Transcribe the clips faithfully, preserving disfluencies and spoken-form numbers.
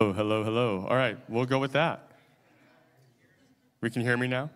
Oh, hello, hello. All right, we'll go with that. We can hear me now,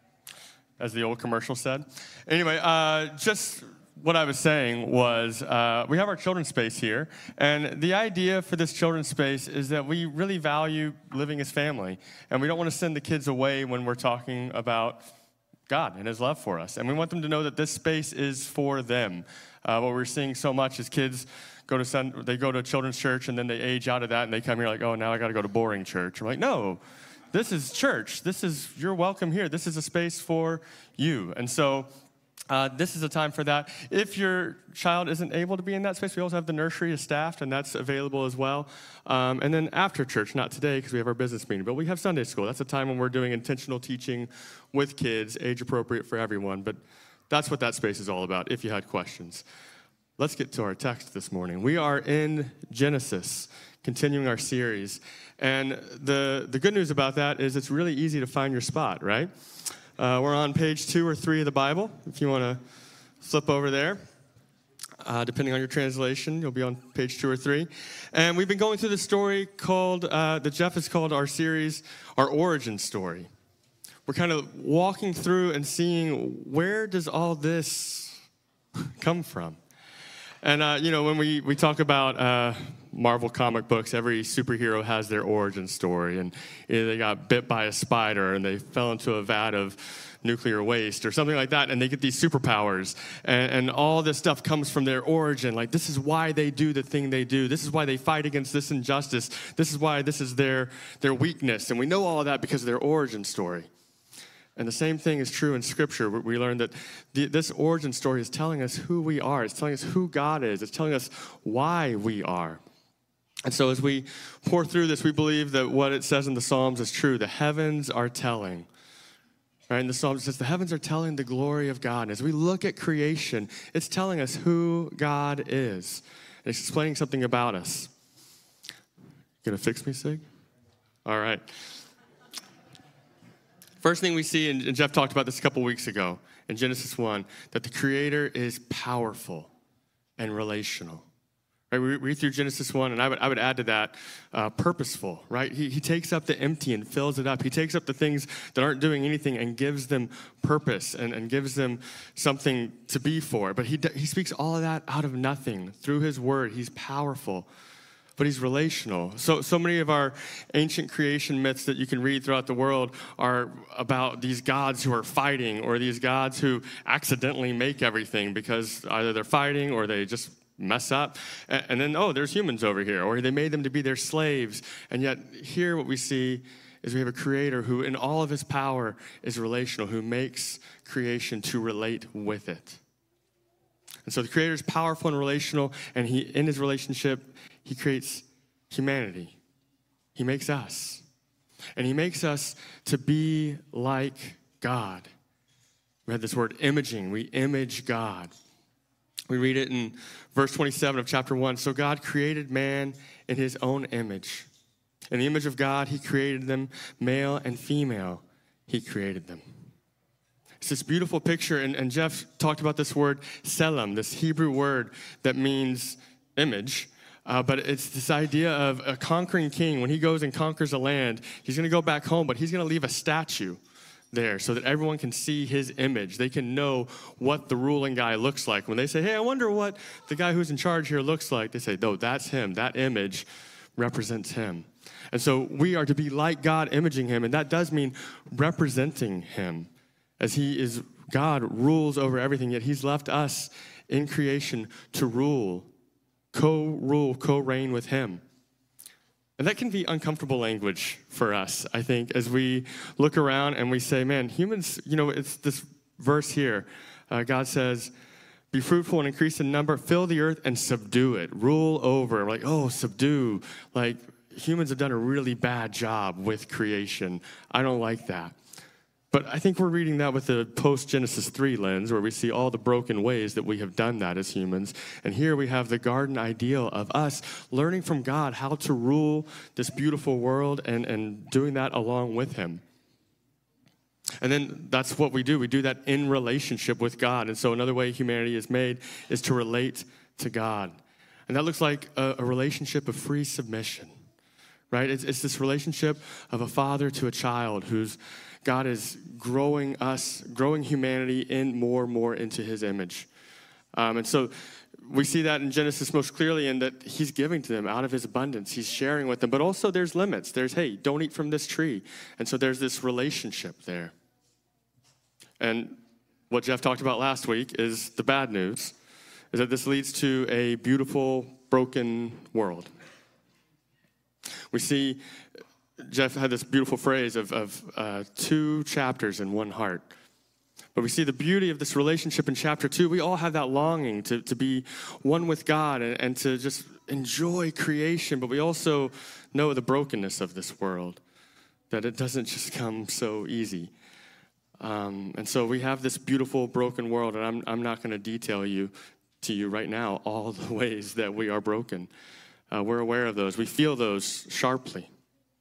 as the old commercial said. Anyway, uh, just what I was saying was uh, we have our children's space here, and the idea for this children's space is that we really value living as family, and we don't want to send the kids away when we're talking about God and his love for us. And we want them to know that this space is for them. Uh, what we're seeing so much is kids go to sun, they go to children's church, and then they age out of that, and they come here like, oh, now I got to go to boring church. I'm like, no, this is church. This is, you're welcome here. This is a space for you. And so uh, this is a time for that. If your child isn't able to be in that space, we also have the nursery is staffed, and that's available as well. Um, and then after church, not today because we have our business meeting, but we have Sunday school. That's a time when we're doing intentional teaching with kids, age appropriate for everyone. But that's what that space is all about, if you had questions. Let's get to our text this morning. We are in Genesis, continuing our series. And the, the good news about that is it's really easy to find your spot, right? Uh, we're on page two or three of the Bible. If you want to flip over there, uh, depending on your translation, you'll be on page two or three. And we've been going through this story called, uh, that Jeff has called our series, our origin story. We're kind of walking through and seeing where does all this come from? And, uh, you know, when we, we talk about uh, Marvel comic books, every superhero has their origin story. And you know, they got bit by a spider and they fell into a vat of nuclear waste or something like that, and they get these superpowers. And, and all this stuff comes from their origin. Like, this is why they do the thing they do. This is why they fight against this injustice. This is why this is their, their weakness. And we know all of that because of their origin story. And the same thing is true in Scripture. We learn that the, this origin story is telling us who we are. It's telling us who God is. It's telling us why we are. And so as we pour through this, we believe that what it says in the Psalms is true. The heavens are telling. Right? In the Psalms, it says the heavens are telling the glory of God. And as we look at creation, it's telling us who God is. And it's explaining something about us. You gonna fix me, Sig? All right. First thing we see, and Jeff talked about this a couple weeks ago in Genesis one, that the Creator is powerful and relational. Right? We read through Genesis one, and I would I would add to that uh, purposeful. Right? He he takes up the empty and fills it up. He takes up the things that aren't doing anything and gives them purpose and, and gives them something to be for. But he he speaks all of that out of nothing through His Word. He's powerful. But he's relational. So so many of our ancient creation myths that you can read throughout the world are about these gods who are fighting, or these gods who accidentally make everything because either they're fighting or they just mess up. And, and then, oh, there's humans over here, or they made them to be their slaves. And yet here what we see is we have a Creator who in all of his power is relational, who makes creation to relate with it. And so the Creator is powerful and relational, and he in his relationship, he creates humanity. He makes us. And he makes us to be like God. We had this word imaging. We image God. We read it in verse twenty-seven of chapter one. So God created man in his own image. In the image of God, he created them, male and female, he created them. It's this beautiful picture, and, and Jeff talked about this word, selam, this Hebrew word that means image. Uh, but it's this idea of a conquering king. When he goes and conquers a land, he's going to go back home, but he's going to leave a statue there so that everyone can see his image. They can know what the ruling guy looks like. When they say, hey, I wonder what the guy who's in charge here looks like, they say, no, that's him. That image represents him. And so we are to be like God, imaging him, and that does mean representing him, as he is, God rules over everything, yet he's left us in creation to rule, co-rule, co-reign with him. And that can be uncomfortable language for us, I think, as we look around and we say, man, humans, you know, it's this verse here. Uh, God says, be fruitful and increase in number, fill the earth and subdue it, rule over. We're like, oh, subdue. Like, humans have done a really bad job with creation. I don't like that. But I think we're reading that with the post-Genesis three lens, where we see all the broken ways that we have done that as humans. And here we have the garden ideal of us learning from God how to rule this beautiful world and, and doing that along with him. And then that's what we do. We do that in relationship with God. And so another way humanity is made is to relate to God. And that looks like a, a relationship of free submission. right? It's, it's this relationship of a father to a child who's God is growing us, growing humanity in more and more into his image. Um, and so we see that in Genesis most clearly in that he's giving to them out of his abundance. He's sharing with them, but also there's limits. There's, hey, don't eat from this tree. And so there's this relationship there. And what Jeff talked about last week is the bad news, is that this leads to a beautiful, broken world. We see, Jeff had this beautiful phrase of, of uh, two chapters in one heart. But we see the beauty of this relationship in chapter two. We all have that longing to, to be one with God and, and to just enjoy creation. But we also know the brokenness of this world, that it doesn't just come so easy. Um, and so we have this beautiful, broken world, and I'm, I'm not going to detail you to you right now all the ways that we are broken. Uh, we're aware of those. We feel those sharply.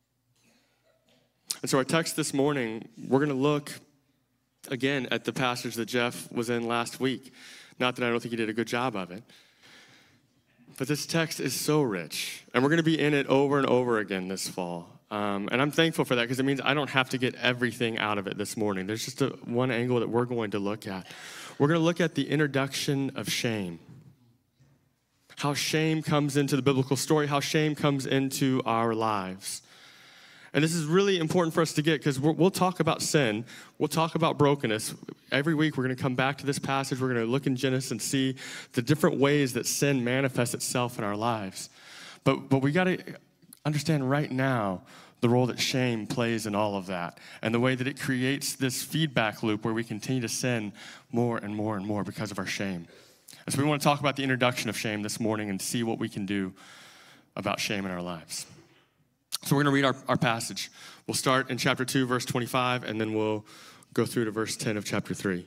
And so our text this morning, we're going to look again at the passage that Jeff was in last week. Not that I don't think he did a good job of it. But this text is so rich, and we're going to be in it over and over again this fall. Um, and I'm thankful for that because it means I don't have to get everything out of it this morning. There's just a, one angle that we're going to look at. We're going to look at the introduction of shame. How shame comes into the biblical story, how shame comes into our lives. And this is really important for us to get because we'll talk about sin. We'll talk about brokenness. Every week we're going to come back to this passage. We're going to look in Genesis and see the different ways that sin manifests itself in our lives. But, but we got to understand right now the role that shame plays in all of that and the way that it creates this feedback loop where we continue to sin more and more and more because of our shame. And so we want to talk about the introduction of shame this morning and see what we can do about shame in our lives. So we're going to read our, our passage. We'll start in chapter two, verse twenty-five, and then we'll go through to verse ten of chapter three.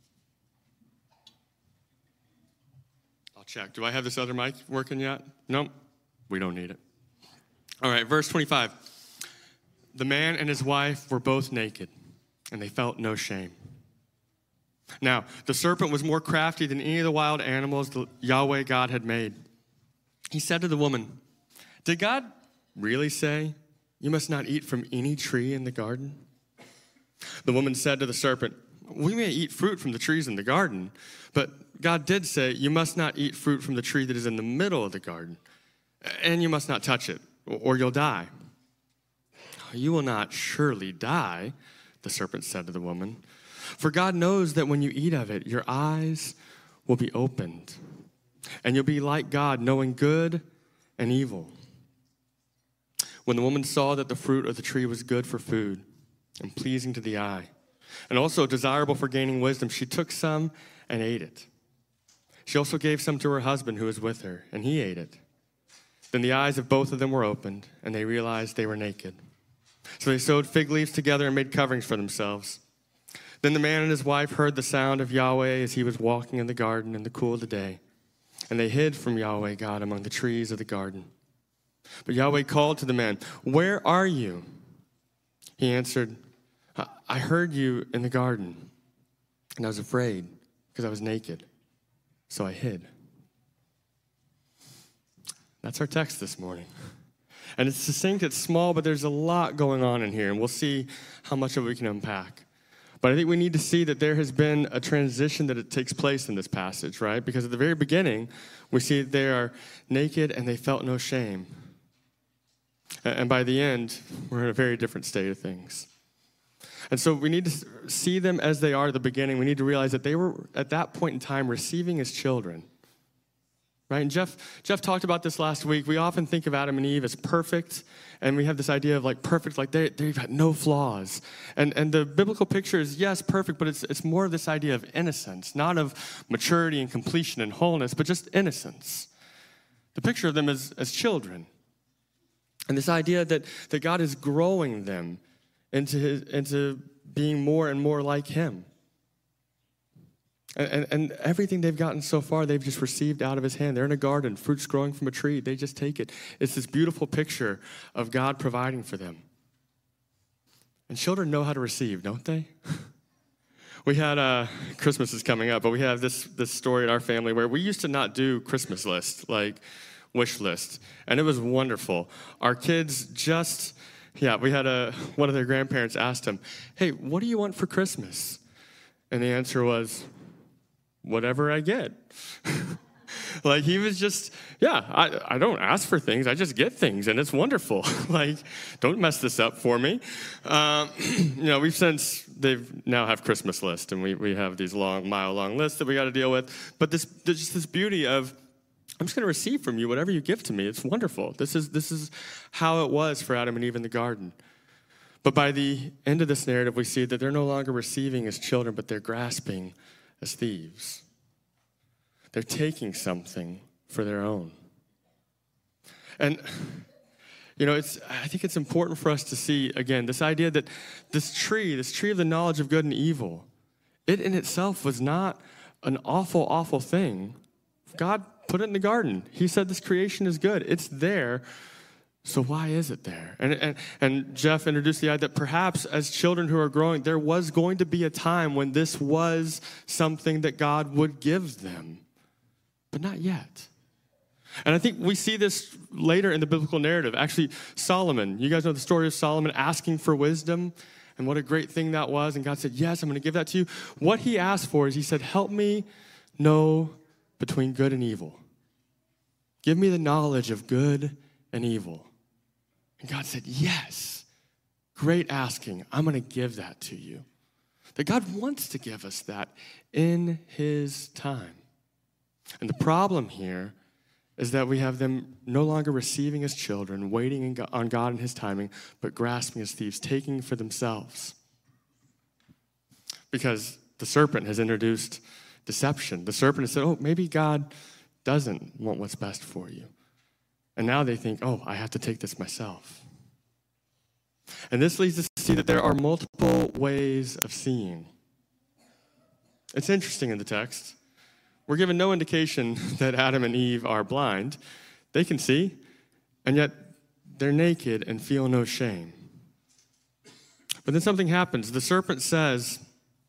I'll check. Do I have this other mic working yet? Nope. We don't need it. All right, verse twenty-five. The man and his wife were both naked, and they felt no shame. Now, the serpent was more crafty than any of the wild animals the Yahweh God had made. He said to the woman, "Did God really say, 'You must not eat from any tree in the garden?' The woman said to the serpent, 'We may eat fruit from the trees in the garden, but God did say, you must not eat fruit from the tree that is in the middle of the garden, and you must not touch it, or you'll die.' 'You will not surely die,' the serpent said to the woman, 'for God knows that when you eat of it, your eyes will be opened, and you'll be like God, knowing good and evil.' When the woman saw that the fruit of the tree was good for food and pleasing to the eye, and also desirable for gaining wisdom, she took some and ate it. She also gave some to her husband who was with her, and he ate it. Then the eyes of both of them were opened, and they realized they were naked. So they sewed fig leaves together and made coverings for themselves. Then the man and his wife heard the sound of Yahweh as he was walking in the garden in the cool of the day, and they hid from Yahweh God among the trees of the garden. But Yahweh called to the man, 'Where are you?' He answered, 'I heard you in the garden, and I was afraid because I was naked, so I hid.'" That's our text this morning. And it's succinct, it's small, but there's a lot going on in here, and we'll see how much of it we can unpack. But I think we need to see that there has been a transition that it takes place in this passage, right? Because at the very beginning, we see that they are naked and they felt no shame. And by the end, we're in a very different state of things. And so we need to see them as they are at the beginning. We need to realize that they were, at that point in time, receiving as children. Right? And Jeff, Jeff talked about this last week. We often think of Adam and Eve as perfect, and we have this idea of like perfect, like they, they've got no flaws. And, and the biblical picture is, yes, perfect, but it's, it's more of this idea of innocence, not of maturity and completion and wholeness, but just innocence. The picture of them as, as children. And this idea that, that God is growing them into, his, into being more and more like him. And, and, and everything they've gotten so far, they've just received out of his hand. They're in a garden, fruits growing from a tree. They just take it. It's this beautiful picture of God providing for them. And children know how to receive, don't they? We had, uh, Christmas is coming up, but we have this, this story in our family where we used to not do Christmas lists. Like, wish list, and it was wonderful. Our kids just, yeah, we had a, one of their grandparents asked him, hey, what do you want for Christmas? And the answer was, whatever I get. Like, he was just, yeah, I, I don't ask for things. I just get things, and it's wonderful. Like, don't mess this up for me. Um, you know, we've since, they now have Christmas lists, and we, we have these long, mile-long lists that we got to deal with. But this, there's just this beauty of, I'm just going to receive from you whatever you give to me. It's wonderful. This is, this is how it was for Adam and Eve in the garden. But by the end of this narrative, we see that they're no longer receiving as children, but they're grasping as thieves. They're taking something for their own. And, you know, it's, I think it's important for us to see, again, this idea that this tree, this tree of the knowledge of good and evil, it in itself was not an awful, awful thing. God put it in the garden. He said this creation is good. It's there. So why is it there? And, and, and Jeff introduced the idea that perhaps as children who are growing, there was going to be a time when this was something that God would give them. But not yet. And I think we see this later in the biblical narrative. Actually, Solomon, you guys know the story of Solomon asking for wisdom and what a great thing that was. And God said, yes, I'm going to give that to you. What he asked for is he said, help me know between good and evil. Give me the knowledge of good and evil. And God said, yes, great asking. I'm going to give that to you. That God wants to give us that in his time. And the problem here is that we have them no longer receiving as children, waiting on God and his timing, but grasping as thieves, taking for themselves. Because the serpent has introduced deception. The serpent has said, oh, maybe God doesn't want what's best for you. And now they think, oh, I have to take this myself. And this leads us to see that there are multiple ways of seeing. It's interesting in the text. We're given no indication that Adam and Eve are blind. They can see, and yet they're naked and feel no shame. But then something happens. The serpent says,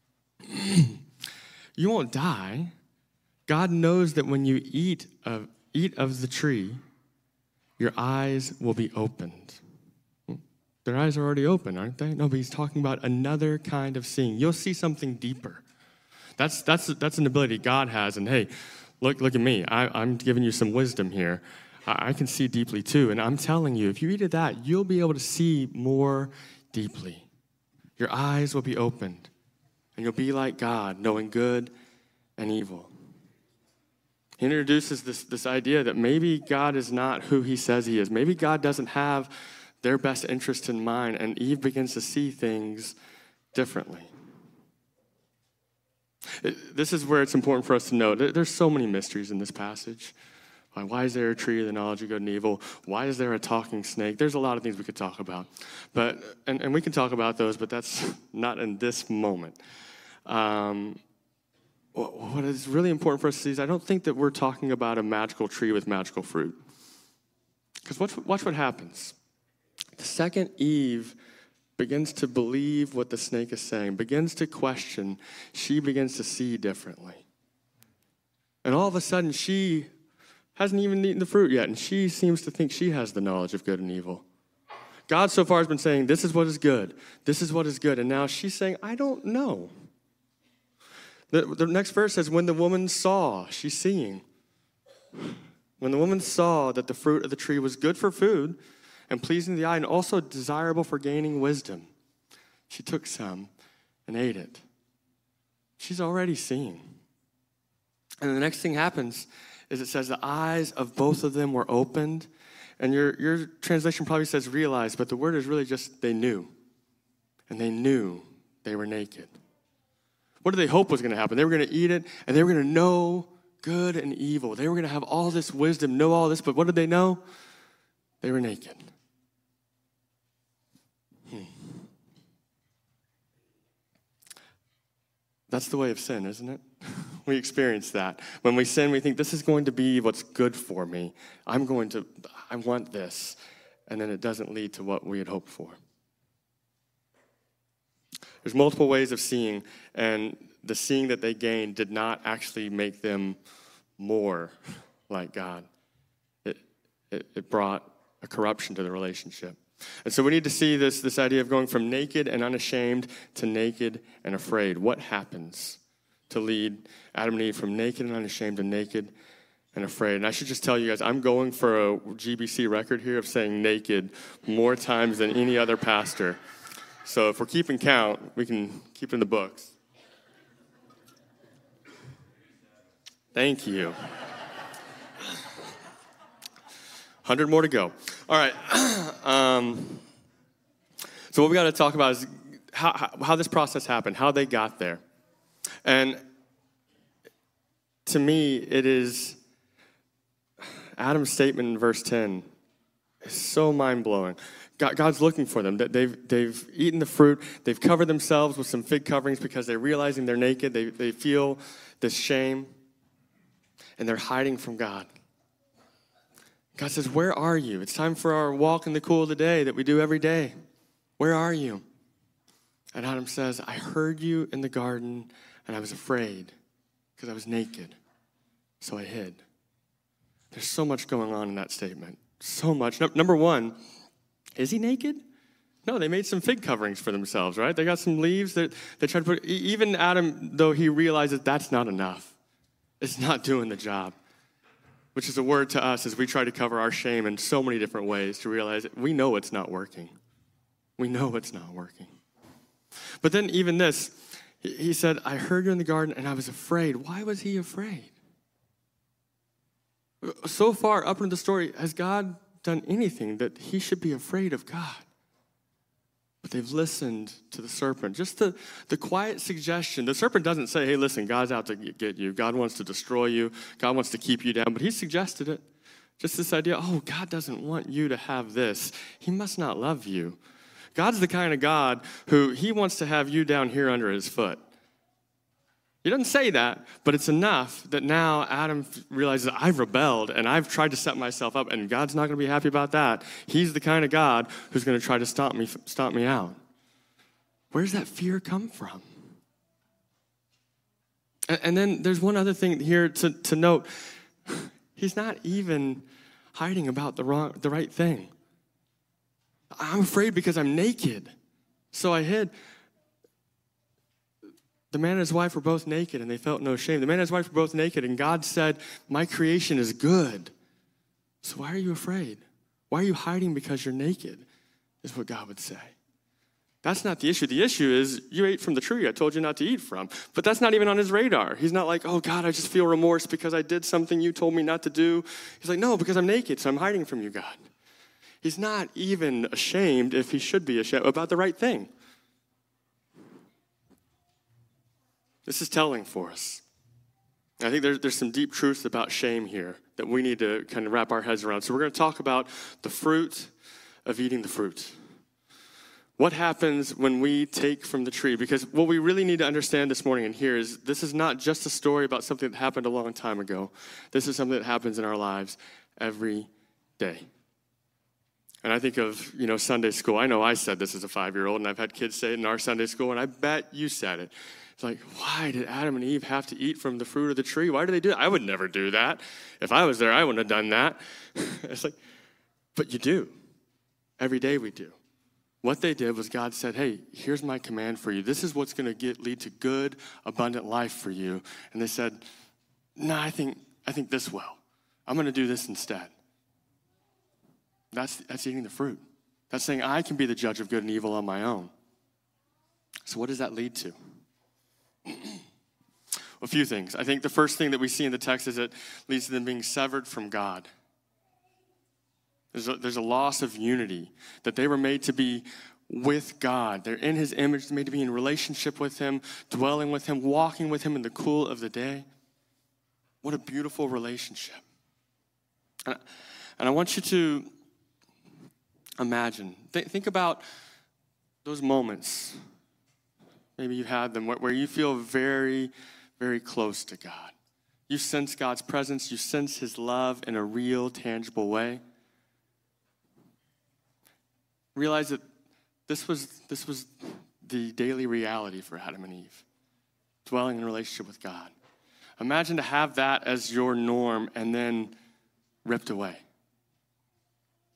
you won't die. God knows that when you eat of, eat of the tree, your eyes will be opened. Their eyes are already open, aren't they? No, but he's talking about another kind of seeing. You'll see something deeper. That's that's that's an ability God has. And hey, look look at me. I, I'm giving you some wisdom here. I, I can see deeply too. And I'm telling you, if you eat of that, you'll be able to see more deeply. Your eyes will be opened. And you'll be like God, knowing good and evil. He introduces this, this idea that maybe God is not who he says he is. Maybe God doesn't have their best interest in mind. And Eve begins to see things differently. This is where it's important for us to know. There's so many mysteries in this passage. Why is there a tree of the knowledge of good and evil? Why is there a talking snake? There's a lot of things we could talk about. But and, and we can talk about those, but that's not in this moment. Um, what is really important for us to see is I don't think that we're talking about a magical tree with magical fruit. Because watch, watch what happens. The second Eve begins to believe what the snake is saying, begins to question, she begins to see differently. And all of a sudden, she hasn't even eaten the fruit yet, and she seems to think she has the knowledge of good and evil. God so far has been saying, this is what is good, this is what is good, and now she's saying, I don't know. The, the next verse says, when the woman saw, she's seeing. When the woman saw that the fruit of the tree was good for food, and pleasing to the eye, and also desirable for gaining wisdom, she took some and ate it. She's already seeing. And the next thing happens is it says the eyes of both of them were opened. And your, your translation probably says realized, but the word is really just they knew. And they knew they were naked. What did they hope was going to happen? They were going to eat it, and they were going to know good and evil. They were going to have all this wisdom, know all this, but what did they know? They were naked. Hmm. That's the way of sin, isn't it? We experience that. When we sin, we think this is going to be what's good for me. I'm going to, I want this. And then it doesn't lead to what we had hoped for. There's multiple ways of seeing, and the seeing that they gained did not actually make them more like God. It, it, it brought a corruption to the relationship. And so we need to see this, this idea of going from naked and unashamed to naked and afraid. What happens to lead Adam and Eve from naked and unashamed to naked and afraid? And I should just tell you guys, I'm going for a G B C record here of saying naked more times than any other pastor. So if we're keeping count, we can keep it in the books. Thank you. one hundred more to go. All right. Um, so what we got to talk about is how, how, how this process happened, how they got there. And to me, it is Adam's statement in verse ten is so mind-blowing. God, God's looking for them. They've, they've eaten the fruit. They've covered themselves with some fig coverings because they're realizing they're naked. They, they feel this shame, and they're hiding from God. God says, where are you? It's time for our walk in the cool of the day that we do every day. Where are you? And Adam says, I heard you in the garden, and I was afraid because I was naked, so I hid. There's so much going on in that statement. So much. No, number one, is he naked? No, they made some fig coverings for themselves, right? They got some leaves that they tried to put. Even Adam, though he realizes that's not enough, it's not doing the job, which is a word to us as we try to cover our shame in so many different ways to realize that we know it's not working. We know it's not working. But then even this, he said, I heard you in the garden and I was afraid. Why was he afraid? So far up into the story, has God done anything that he should be afraid of God? But they've listened to the serpent. Just the, the quiet suggestion. The serpent doesn't say, hey, listen, God's out to get you. God wants to destroy you. God wants to keep you down. But he suggested it. Just this idea, oh, God doesn't want you to have this. He must not love you. God's the kind of God who he wants to have you down here under his foot. He doesn't say that, but it's enough that now Adam realizes I've rebelled and I've tried to set myself up, and God's not going to be happy about that. He's the kind of God who's going to try to stomp me, stomp me out. Where does that fear come from? And, and then there's one other thing here to, to note. He's not even hiding about the wrong, the right thing. I'm afraid because I'm naked, so I hid. The man and his wife were both naked, and they felt no shame. The man and his wife were both naked, and God said, my creation is good. So why are you afraid? Why are you hiding because you're naked, is what God would say. That's not the issue. The issue is you ate from the tree I told you not to eat from. But that's not even on his radar. He's not like, oh, God, I just feel remorse because I did something you told me not to do. He's like, no, because I'm naked, so I'm hiding from you, God. He's not even ashamed, if he should be ashamed, about the right thing. This is telling for us. I think there's, there's some deep truths about shame here that we need to kind of wrap our heads around. So we're going to talk about the fruit of eating the fruit. What happens when we take from the tree? Because what we really need to understand this morning and here is this is not just a story about something that happened a long time ago. This is something that happens in our lives every day. And I think of, you know, Sunday school. I know I said this as a five-year-old, and I've had kids say it in our Sunday school, and I bet you said it. It's like, why did Adam and Eve have to eat from the fruit of the tree? Why did they do that? I would never do that. If I was there, I wouldn't have done that. It's like, but you do. Every day we do. What they did was God said, hey, here's my command for you. This is what's going to get lead to good, abundant life for you. And they said, no, nah, I think I think this will. I'm going to do this instead. That's, that's eating the fruit. That's saying I can be the judge of good and evil on my own. So what does that lead to? A few things. I think the first thing that we see in the text is it leads to them being severed from God. There's a, there's a loss of unity, that they were made to be with God. They're in his image, they're made to be in relationship with him, dwelling with him, walking with him in the cool of the day. What a beautiful relationship. And, and I want you to imagine, th- think about those moments. Maybe you had them where you feel very, very close to God. You sense God's presence. You sense his love in a real, tangible way. Realize that this was, this was the daily reality for Adam and Eve, dwelling in a relationship with God. Imagine to have that as your norm and then ripped away.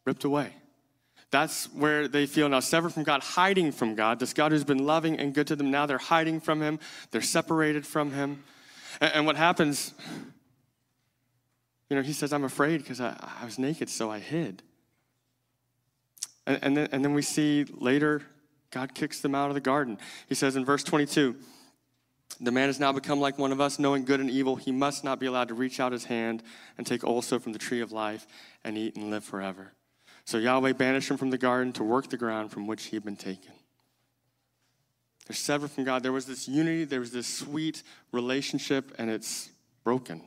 ripped away. That's where they feel now severed from God, hiding from God. This God who's been loving and good to them, now they're hiding from him. They're separated from him. And, and what happens, you know, he says, I'm afraid because I, I was naked, so I hid. And, and, then, and then we see later, God kicks them out of the garden. He says in verse twenty-two, the man has now become like one of us, knowing good and evil. He must not be allowed to reach out his hand and take also from the tree of life and eat and live forever. So Yahweh banished him from the garden to work the ground from which he had been taken. They're severed from God. There was this unity, there was this sweet relationship, and it's broken.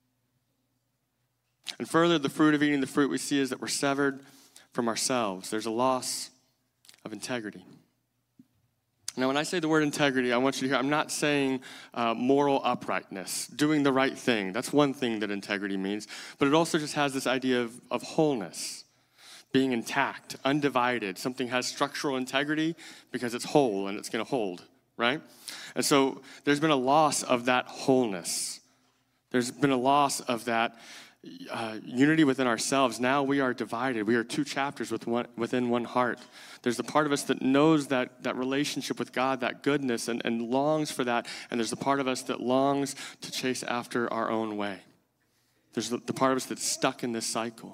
And further, the fruit of eating the fruit we see is that we're severed from ourselves. There's a loss of integrity. Now, when I say the word integrity, I want you to hear, I'm not saying uh, moral uprightness, doing the right thing. That's one thing that integrity means. But it also just has this idea of, of wholeness, being intact, undivided. Something has structural integrity because it's whole and it's going to hold, right? And so there's been a loss of that wholeness. There's been a loss of that uh, unity within ourselves. Now we are divided. We are two chapters with one, within one heart. There's the part of us that knows that, that relationship with God, that goodness, and, and longs for that. And there's the part of us that longs to chase after our own way. There's the, the part of us that's stuck in this cycle.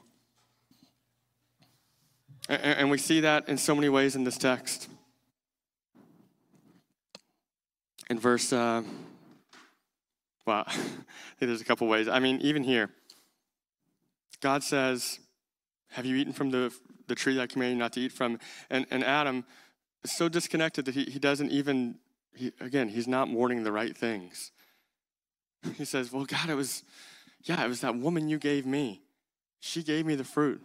And, and we see that in so many ways in this text. In verse, uh, well, I think there's a couple ways. I mean, even here, God says, have you eaten from the, the tree that I command you not to eat from? And, and Adam is so disconnected that he, he doesn't even, he, again, he's not mourning the right things. He says, well, God, it was, yeah, it was that woman you gave me. She gave me the fruit.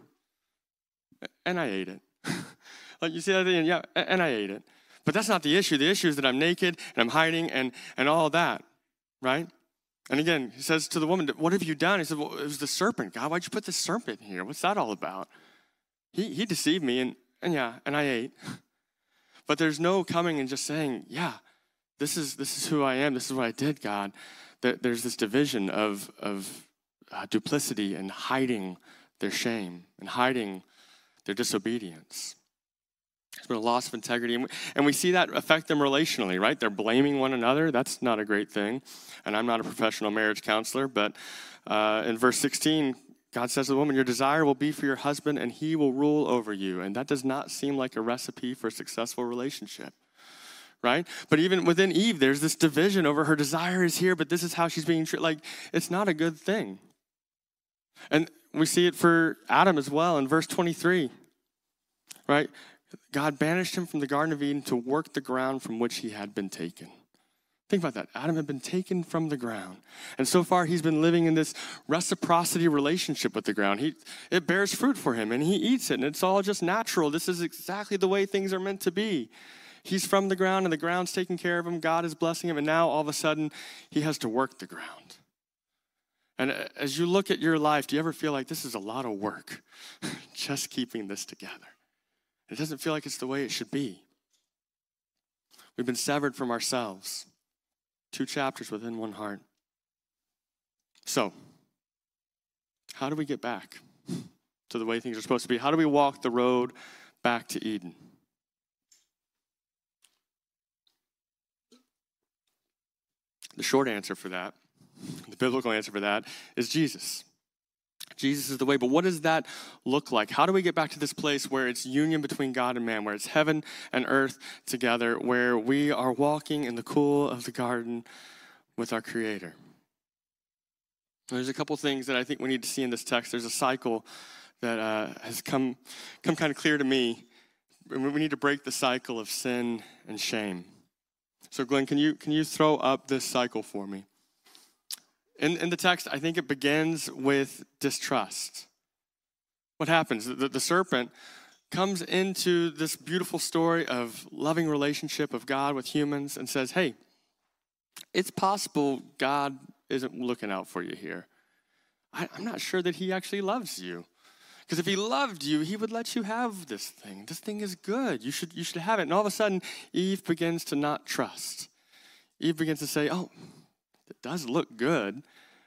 And I ate it. Like you see that thing? Yeah, and I ate it. But that's not the issue. The issue is that I'm naked and I'm hiding and, and all of that, right? And again, he says to the woman, what have you done? He said, well, it was the serpent. God, why'd you put the serpent here? What's that all about? He he deceived me, and, and yeah, and I ate. But there's no coming and just saying, yeah, this is this is who I am. This is what I did, God. There's this division of, of uh, duplicity and hiding their shame and hiding their disobedience. There's been a loss of integrity. And we, and we see that affect them relationally, right? They're blaming one another. That's not a great thing. And I'm not a professional marriage counselor, but uh, in verse sixteen, God says to the woman, your desire will be for your husband, and he will rule over you. And that does not seem like a recipe for a successful relationship, right? But even within Eve, there's this division over her desire is here, but this is how she's being treated. Like, it's not a good thing. And we see it for Adam as well in verse twenty-three, right? God banished him from the Garden of Eden to work the ground from which he had been taken. Think about that. Adam had been taken from the ground. And so far, he's been living in this reciprocity relationship with the ground. He, it bears fruit for him, and he eats it, and it's all just natural. This is exactly the way things are meant to be. He's from the ground, and the ground's taking care of him. God is blessing him, and now all of a sudden, he has to work the ground. And as you look at your life, do you ever feel like this is a lot of work, just keeping this together? It doesn't feel like it's the way it should be. We've been severed from ourselves. Two chapters within one heart. So, how do we get back to the way things are supposed to be? How do we walk the road back to Eden? The short answer for that, the biblical answer for that, is Jesus. Jesus is the way, but what does that look like? How do we get back to this place where it's union between God and man, where it's heaven and earth together, where we are walking in the cool of the garden with our Creator? There's a couple things that I think we need to see in this text. There's a cycle that uh, has come, come kind of clear to me. We need to break the cycle of sin and shame. So Glenn, can you, can you throw up this cycle for me? In, in the text, I think it begins with distrust. What happens? The, the serpent comes into this beautiful story of loving relationship of God with humans and says, hey, it's possible God isn't looking out for you here. I, I'm not sure that he actually loves you. Because if he loved you, he would let you have this thing. This thing is good. You should, you should have it. And all of a sudden, Eve begins to not trust. Eve begins to say, oh, it does look good.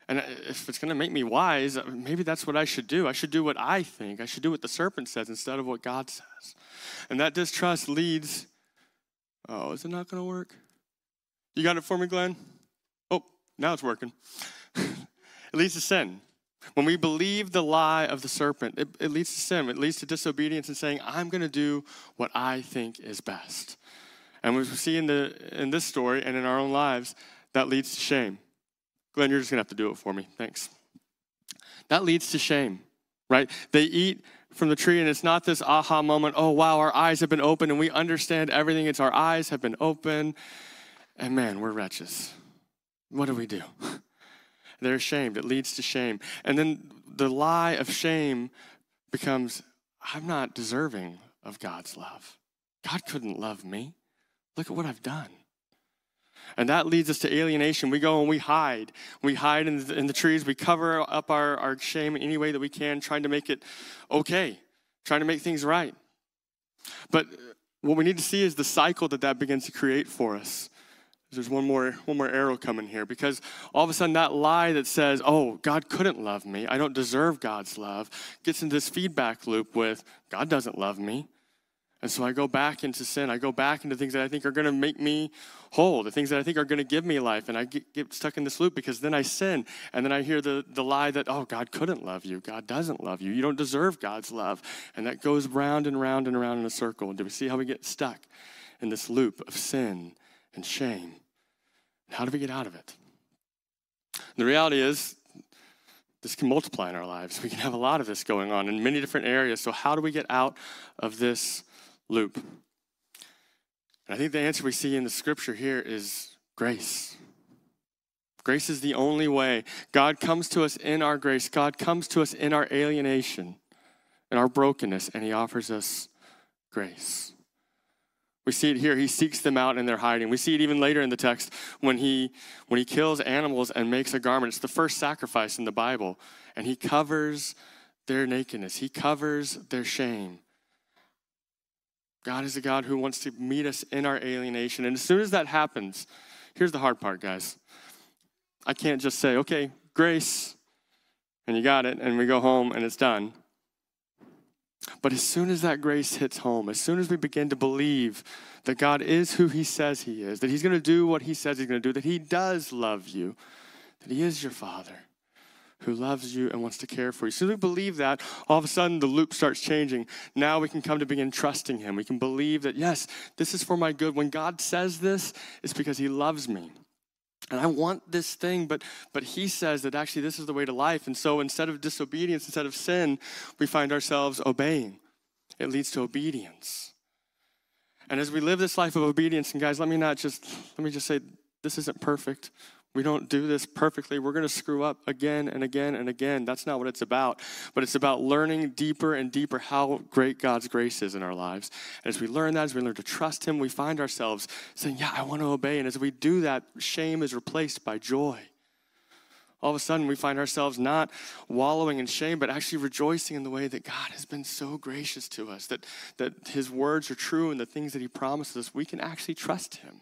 And if it's going to make me wise, maybe that's what I should do. I should do what I think. I should do what the serpent says instead of what God says. And that distrust leads, oh, is it not going to work? You got it for me, Glenn? Oh, now it's working. It leads to sin. When we believe the lie of the serpent, it, it leads to sin. It leads to disobedience and saying, I'm going to do what I think is best. And we see in, the, in this story and in our own lives, that leads to shame. Glenn, you're just going to have to do it for me. Thanks. That leads to shame, right? They eat from the tree, and it's not this aha moment, oh, wow, our eyes have been opened, and we understand everything. It's our eyes have been opened, and man, we're wretches. What do we do? They're ashamed. It leads to shame. And then the lie of shame becomes, I'm not deserving of God's love. God couldn't love me. Look at what I've done. And that leads us to alienation. We go and we hide. We hide in the, in the trees. We cover up our, our shame in any way that we can, trying to make it okay, trying to make things right. But what we need to see is the cycle that that begins to create for us. There's one more, one more arrow coming here, because all of a sudden that lie that says, oh, God couldn't love me, I don't deserve God's love, gets into this feedback loop with, God doesn't love me. And so I go back into sin. I go back into things that I think are going to make me whole, the things that I think are going to give me life. And I get, get stuck in this loop because then I sin. And then I hear the, the lie that, oh, God couldn't love you. God doesn't love you. You don't deserve God's love. And that goes round and round and around in a circle. Do we see how we get stuck in this loop of sin and shame? How do we get out of it? The reality is, this can multiply in our lives. We can have a lot of this going on in many different areas. So how do we get out of this loop? And I think the answer we see in the scripture here is grace. Grace is the only way. God comes to us in our grace. God comes to us in our alienation, in our brokenness, and he offers us grace. We see it here. He seeks them out in their hiding. We see it even later in the text when he when he kills animals and makes a garment. It's the first sacrifice in the Bible. And he covers their nakedness. He covers their shame. God is a God who wants to meet us in our alienation. And as soon as that happens, here's the hard part, guys. I can't just say, okay, grace, and you got it, and we go home and it's done. But as soon as that grace hits home, as soon as we begin to believe that God is who he says he is, that he's going to do what he says he's going to do, that he does love you, that he is your Father who loves you and wants to care for you. As soon as we believe that, all of a sudden the loop starts changing. Now we can come to begin trusting him. We can believe that, yes, this is for my good. When God says this, it's because he loves me. And I want this thing, but but he says that actually this is the way to life. And so instead of disobedience, instead of sin, we find ourselves obeying. It leads to obedience. And as we live this life of obedience, and guys, let me not just, let me just say, this isn't perfect. We don't do this perfectly. We're going to screw up again and again and again. That's not what it's about. But it's about learning deeper and deeper how great God's grace is in our lives. And as we learn that, as we learn to trust him, we find ourselves saying, yeah, I want to obey. And as we do that, shame is replaced by joy. All of a sudden, we find ourselves not wallowing in shame, but actually rejoicing in the way that God has been so gracious to us, that, that his words are true and the things that he promises us, we can actually trust him.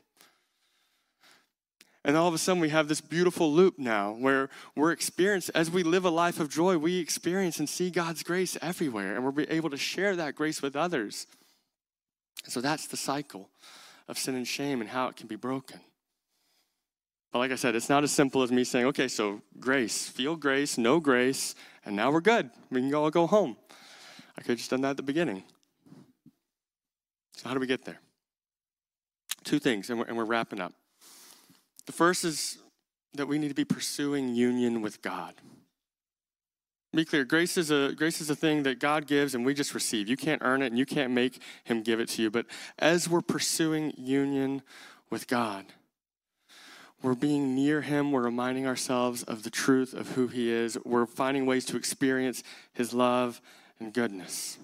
And all of a sudden we have this beautiful loop now where we're experiencing, as we live a life of joy, we experience and see God's grace everywhere, and we're able to share that grace with others. So that's the cycle of sin and shame and how it can be broken. But like I said, it's not as simple as me saying, okay, so grace, feel grace, know grace, and now we're good. We can all go home. I could have just done that at the beginning. So how do we get there? Two things, and we're, and we're wrapping up. The first is that we need to be pursuing union with God. Be clear, grace is a grace is a thing that God gives and we just receive. You can't earn it and you can't make him give it to you. But as we're pursuing union with God, we're being near him. We're reminding ourselves of the truth of who he is. We're finding ways to experience his love and goodness.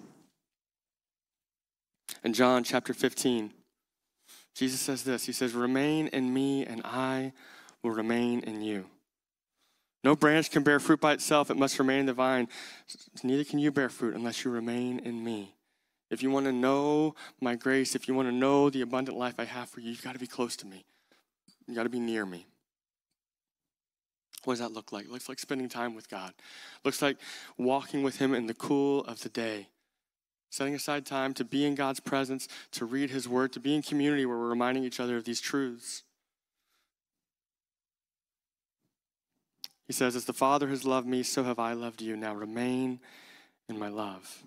In John chapter fifteen, Jesus says this. He says, remain in me and I will remain in you. No branch can bear fruit by itself. It must remain in the vine. Neither can you bear fruit unless you remain in me. If you want to know my grace, if you want to know the abundant life I have for you, you've got to be close to me. You've got to be near me. What does that look like? It looks like spending time with God. It looks like walking with him in the cool of the day. Setting aside time to be in God's presence, to read his word, to be in community where we're reminding each other of these truths. He says, as the Father has loved me, so have I loved you. Now remain in my love.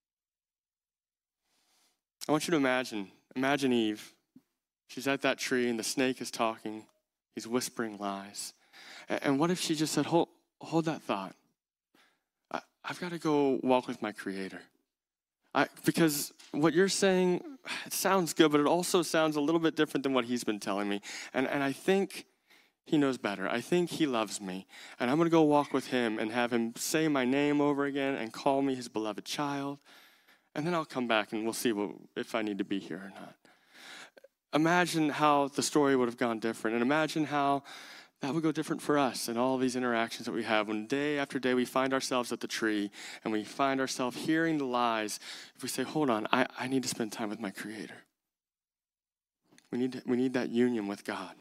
I want you to imagine, imagine Eve. She's at that tree and the snake is talking. He's whispering lies. And what if she just said, hold, hold that thought. I, I've got to go walk with my Creator. I, because what you're saying, it sounds good, but it also sounds a little bit different than what he's been telling me. And, and I think he knows better. I think he loves me. And I'm going to go walk with him and have him say my name over again and call me his beloved child. And then I'll come back and we'll see what, if I need to be here or not. Imagine how the story would have gone different. And imagine how that would go different for us in all these interactions that we have. When day after day we find ourselves at the tree and we find ourselves hearing the lies, if we say, hold on, I, I need to spend time with my Creator. We need, to, we need that union with God.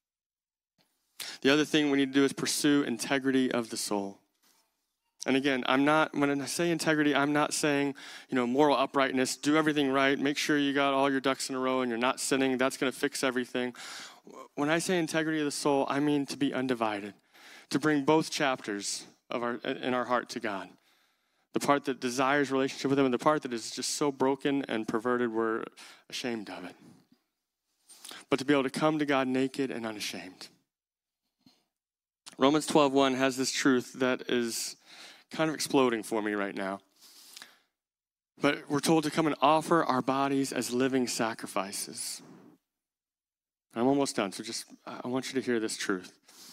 The other thing we need to do is pursue integrity of the soul. And again, I'm not, when I say integrity, I'm not saying, you know, moral uprightness, do everything right, make sure you got all your ducks in a row and you're not sinning, that's going to fix everything. When I say integrity of the soul, I mean to be undivided, to bring both chapters of our in our heart to God. The part that desires relationship with him and the part that is just so broken and perverted we're ashamed of it. But to be able to come to God naked and unashamed. Romans twelve one has this truth that is kind of exploding for me right now. But we're told to come and offer our bodies as living sacrifices. I'm almost done, so just I want you to hear this truth.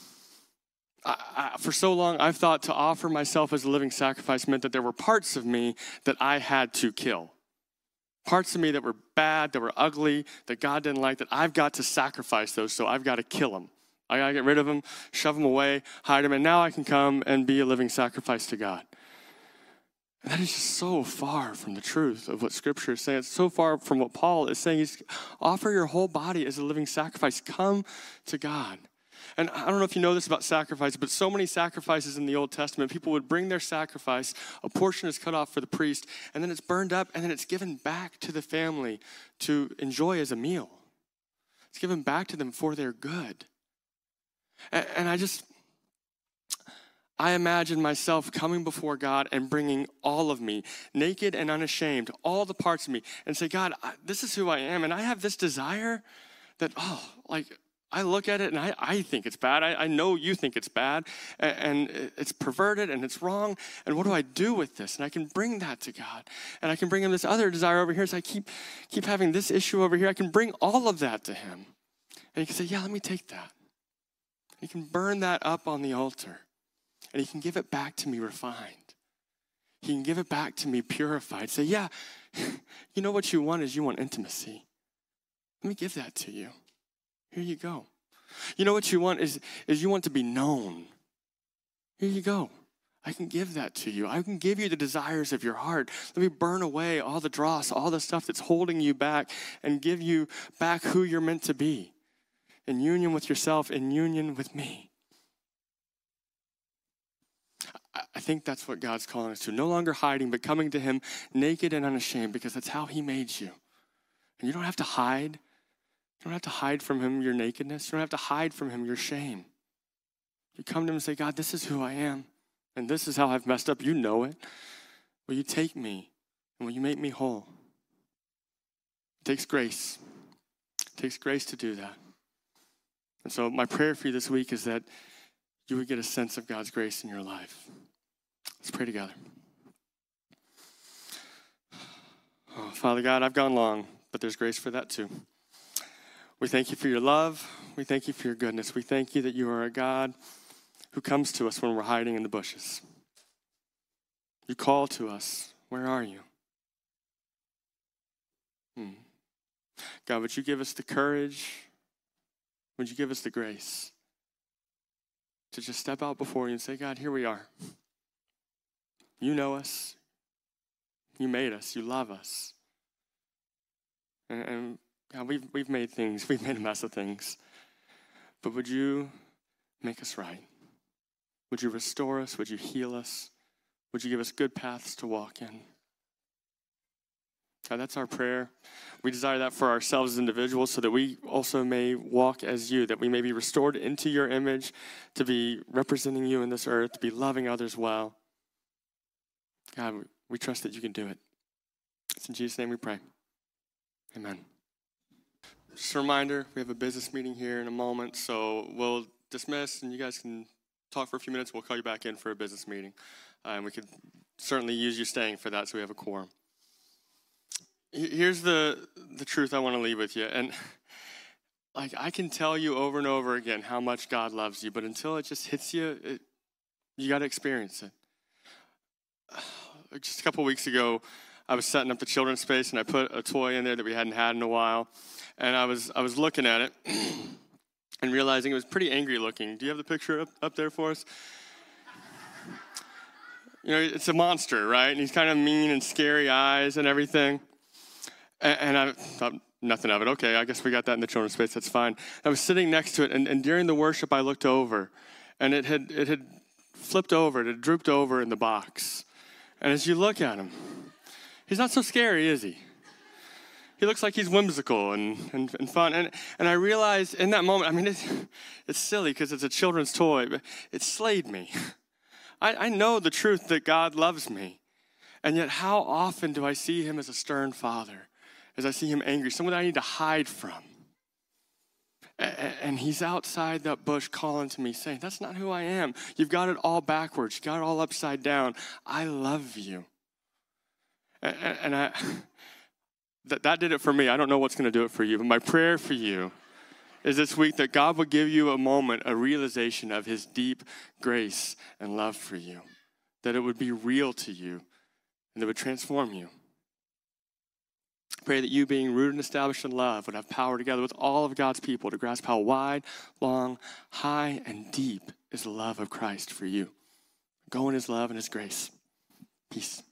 I, I, for so long, I've thought to offer myself as a living sacrifice meant that there were parts of me that I had to kill. Parts of me that were bad, that were ugly, that God didn't like, that I've got to sacrifice those, so I've got to kill them. I got to get rid of them, shove them away, hide them, and now I can come and be a living sacrifice to God. And that is just so far from the truth of what Scripture is saying. It's so far from what Paul is saying. He's offer your whole body as a living sacrifice. Come to God. And I don't know if you know this about sacrifice, but so many sacrifices in the Old Testament, people would bring their sacrifice, a portion is cut off for the priest, and then it's burned up, and then it's given back to the family to enjoy as a meal. It's given back to them for their good. And, and I just... I imagine myself coming before God and bringing all of me, naked and unashamed, all the parts of me, and say, God, I, this is who I am, and I have this desire that, oh, like, I look at it and I, I think it's bad. I, I know you think it's bad, and, and it's perverted and it's wrong, and what do I do with this? And I can bring that to God, and I can bring him this other desire over here, so I keep, keep having this issue over here. I can bring all of that to him, and he can say, yeah, let me take that. He can burn that up on the altar. And he can give it back to me refined. He can give it back to me purified. Say, yeah, you know what you want is you want intimacy. Let me give that to you. Here you go. You know what you want is, is you want to be known. Here you go. I can give that to you. I can give you the desires of your heart. Let me burn away all the dross, all the stuff that's holding you back, and give you back who you're meant to be. In union with yourself, in union with me. I think that's what God's calling us to. No longer hiding, but coming to him naked and unashamed, because that's how he made you. And you don't have to hide. You don't have to hide from him your nakedness. You don't have to hide from him your shame. You come to him and say, God, this is who I am. And this is how I've messed up. You know it. Will you take me? And will you make me whole? It takes grace. It takes grace to do that. And so my prayer for you this week is that you would get a sense of God's grace in your life. Let's pray together. Oh, Father God, I've gone long, but there's grace for that too. We thank you for your love. We thank you for your goodness. We thank you that you are a God who comes to us when we're hiding in the bushes. You call to us. Where are you? Hmm. God, would you give us the courage? Would you give us the grace to just step out before you and say, God, here we are. You know us. You made us. You love us. And, and God, we've, we've made things. We've made a mess of things. But would you make us right? Would you restore us? Would you heal us? Would you give us good paths to walk in? God, that's our prayer. We desire that for ourselves as individuals so that we also may walk as you, that we may be restored into your image, to be representing you in this earth, to be loving others well. God, we trust that you can do it. It's in Jesus' name we pray. Amen. Just a reminder, we have a business meeting here in a moment, so we'll dismiss and you guys can talk for a few minutes. We'll call you back in for a business meeting. Uh, and we could certainly use you staying for that so we have a quorum. Here's the, the truth I want to leave with you. And like I can tell you over and over again how much God loves you, but until it just hits you, it, you got to experience it. Just a couple weeks ago, I was setting up the children's space, and I put a toy in there that we hadn't had in a while. And I was I was looking at it and realizing it was pretty angry looking. Do you have the picture up, up there for us? You know, it's a monster, right? And he's kind of mean and scary eyes and everything. And, and I thought nothing of it. Okay, I guess we got that in the children's space. That's fine. I was sitting next to it, and, and during the worship, I looked over, and it had it had flipped over. It had drooped over in the box. And as you look at him, he's not so scary, is he? He looks like he's whimsical and, and, and fun. And, and I realized in that moment, I mean, it's, it's silly because it's a children's toy, but it slayed me. I, I know the truth that God loves me. And yet how often do I see him as a stern father, as I see him angry, someone that I need to hide from? And, and he's outside that bush calling to me, saying, that's not who I am. You've got it all backwards. You got it all upside down. I love you. And, and I... That, that did it for me. I don't know what's going to do it for you. But my prayer for you is this week that God would give you a moment, a realization of his deep grace and love for you. That it would be real to you and that it would transform you. Pray that you, being rooted and established in love, would have power together with all of God's people to grasp how wide, long, high, and deep is the love of Christ for you. Go in his love and his grace. Peace.